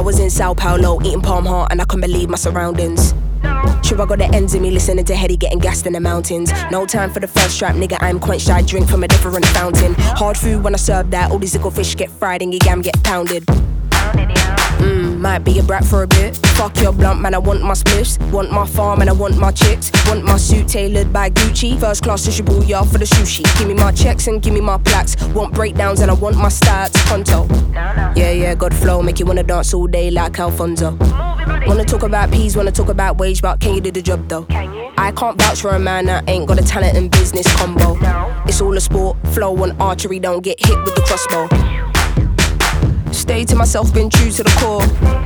was in Sao Paulo, eating palm heart, and I couldn't believe my surroundings. Sure, I got the ends of me listening to Hetty getting gassed in the mountains. No time for the first strap, nigga, I'm quenched, I drink from a different fountain. Hard food when I serve that, all these little fish get fried and your yam get pounded. Might be a brat for a bit. Fuck your blunt, man, I want my spliffs. Want my farm and I want my chicks. Want my suit tailored by Gucci. First class to Shibuya for the sushi. Give me my checks and give me my plaques. Want breakdowns and I want my stats. Pronto. Yeah, God flow, make you wanna dance all day like Alfonso. Wanna talk about peas, wanna talk about wage, but can you do the job though? I can't vouch for a man that ain't got a talent and business combo. It's all a sport, flow and archery, don't get hit with the crossbow. Stay to myself, been true to the core.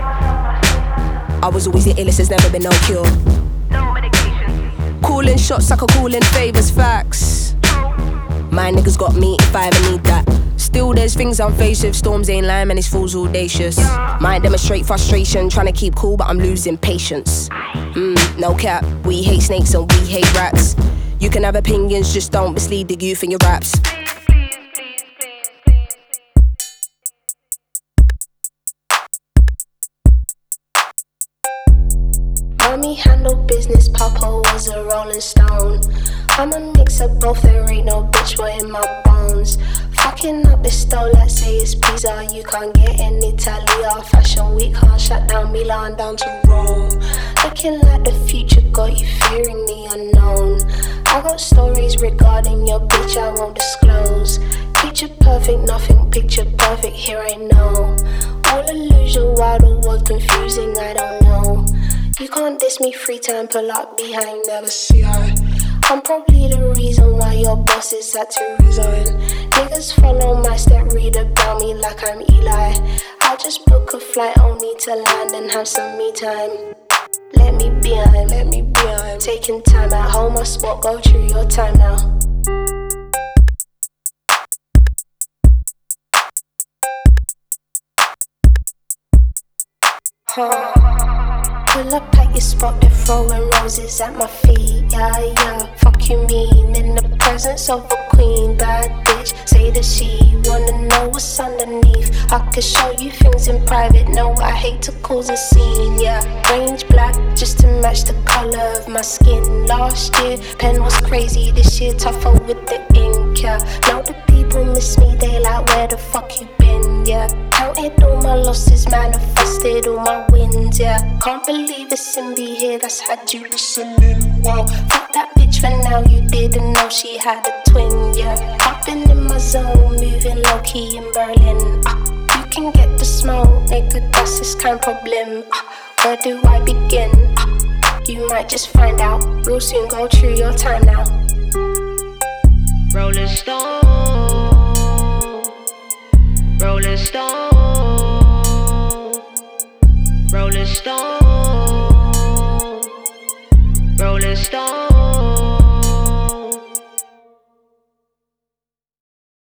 I was always the illest, there's never been no cure. Calling shots like a calling favors, facts. My niggas got me if I ever need that. Still there's things I'm faced with, storms ain't lying and it's fools audacious. Might demonstrate frustration, trying to keep cool but I'm losing patience. No cap, we hate snakes and we hate rats. You can have opinions, just don't mislead the youth in your raps. Mommy handled business, Papa was a rolling stone. I'm a mix of both, there ain't no bitch boy in my bones. Fucking up this stole, let's say it's pizza. You can't get in Italy. Fashion week can't shut down Milan down to Rome. Looking like the future got you fearing the unknown. I got stories regarding your bitch I won't disclose. Picture perfect, nothing picture perfect, here I know. All illusion while the world confusing, I don't know. You can't diss me, free time, pull up behind, never see I. I'm probably the reason why your bosses had to resign. Niggas follow my step, read about me like I'm Eli. I'll just book a flight only to land and have some me time. Let me be on, taking time at home, I spot, go through your time now. Pull up at your spot, they're throwing roses at my feet. Yeah, fuck you mean? In the presence of a queen, bad bitch, say that she wanna know what's underneath. I could show you things in private, no, I hate to cause a scene. Yeah, range black, just to match the color of my skin. Last year, pen was crazy, this year tougher with the ink. Yeah, now the people miss me, they like, where the fuck you been? Yeah, counted all my losses, manifested all my wins. Yeah, can't believe it's in me here, that's had you listening. Wow, fuck that bitch for now, you didn't know she had a twin. Yeah, I've been in my zone, moving low key in Berlin. You can get the smoke, nigga, that's this kind of problem. Where do I begin? You might just find out, we'll soon go through your time now. Rolling Stone, Rolling Stone, Rolling Stone.